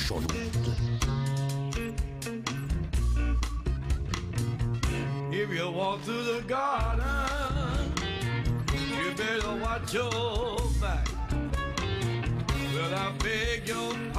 Hollywood. If you walk through the garden, you better watch your back. Well, I beg your